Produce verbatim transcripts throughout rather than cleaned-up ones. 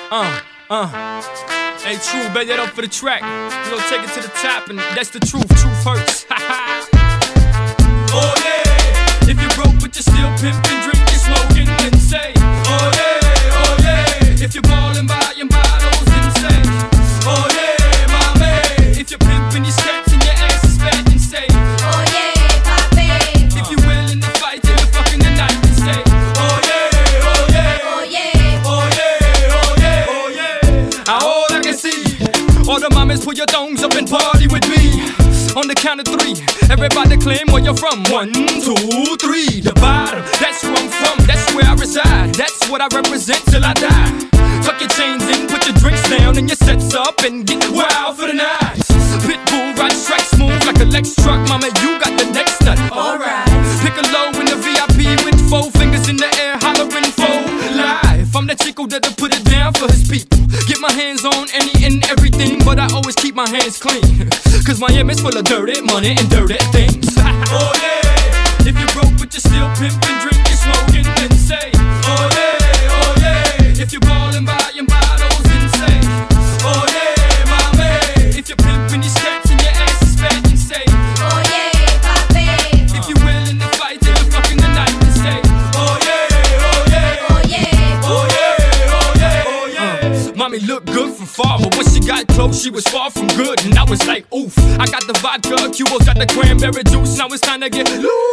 Uh, uh. Hey, true, bet that up for the track. We gon' take it to the top, and that's the truth. Truth hurts. Oh yeah. If you're broke but you're still pimping, drinking, smoking, then say, oh yeah, oh yeah. If you're ballin', buying bottles, then say, oh yeah, mommy. If you're pimping your stats and your ass is fat, then say, oh yeah, papi. If you're willing to fight till you're fucking the night, then say, oh yeah, oh yeah, oh yeah, oh yeah, oh yeah, oh yeah. All I can see, all the mamas put your thongs up and party with me. On the count of three, everybody claim where you're from. One, two, three. The bottom, that's where I'm from, that's where I reside. That's what I represent till I die. Tuck your chains in, put your drinks down and your sets up and get wild for the night. Pitbull ride strike smooth like a Lex truck. Mama, you got the next nut. alright. Pick a low in the V I P with four fingers in the air, hollering for life. I'm the chico that'll put it down for his people. Get my hands on any and everything, but I always keep my hands clean. Cause Miami's full of dirty money and dirty things. Oh yeah. If you're broke but you're still pimping, drinking, smoking, then say, oh yeah, oh yeah. If you're ballin', buying bottles, then say, oh yeah, mommy. If you're pimping your stats and your ass is fat, then say, oh yeah, papi. If you're willing to fight till you're fucking the night, then say, oh yeah, oh yeah, oh yeah, oh yeah, oh yeah, oh yeah. Uh, mommy looked good from far, but when she got close, she was far from good. And I was like, oof, I got the vodka, Cuba's got the cranberry juice. Now it's time to get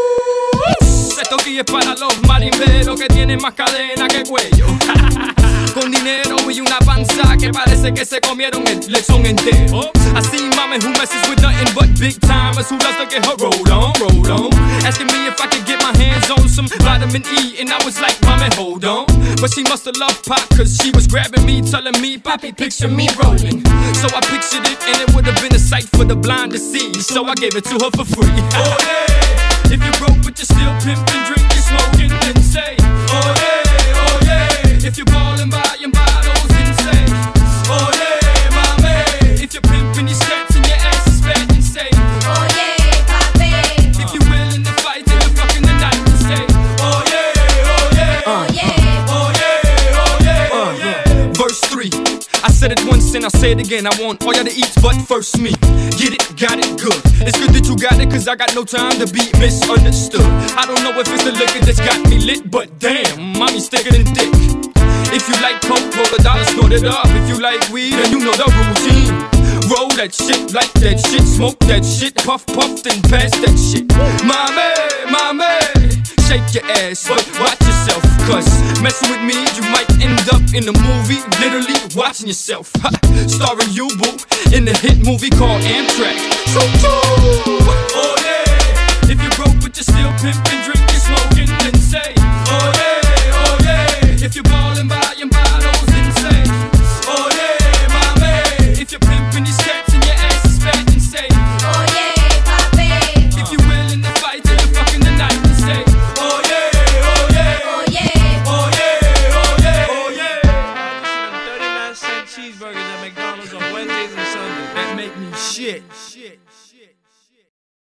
loose. Esto aquí es para los marimberos que tienen más cadena que cuello. Con dinero y una panza que parece que se comieron el lechón entero. I see mama who messes with nothing but big timers who loves to get her roll on, roll on. Asking me if I could get my hands on some vitamin E, and I was like, mama, hold on. But she must have loved pop, cause she was grabbing me, telling me, Poppy, picture me rolling. So I pictured it, and it would have been a sight for the blind to see. So I gave it to her for free. Oh yeah. If you're broke but you're still pimping, drinking, smoking, then say, oh yeah, oh yeah. If you're ballin', buying bottles, then say, oh yeah, mommy. If you're pimping your stats and your ass is fat, then say, oh yeah, papi. If you're willing to fight till you're fucking the night, then say, oh yeah, oh yeah, oh yeah, oh yeah, oh yeah, oh yeah. Verse three. I said it once and I'll say it again. I want all y'all to eat, but first me. Get it, got it, good. It's good that you got it, cause I got no time to be misunderstood. I don't know if it's the liquor that's got me lit, but damn, mommy's thicker than thick. If you like coke, roll a dollar, snort it up. If you like weed, then you know the routine. Roll that shit, like that shit, smoke that shit, puff, puff, then pass that shit. Mommy, mommy, shake your ass, but watch yourself, cause messing with me, you might end up in a movie, literally watching yourself. Ha, starring you, boo, in the hit movie called Amtrak. Choo choo! Oh yeah!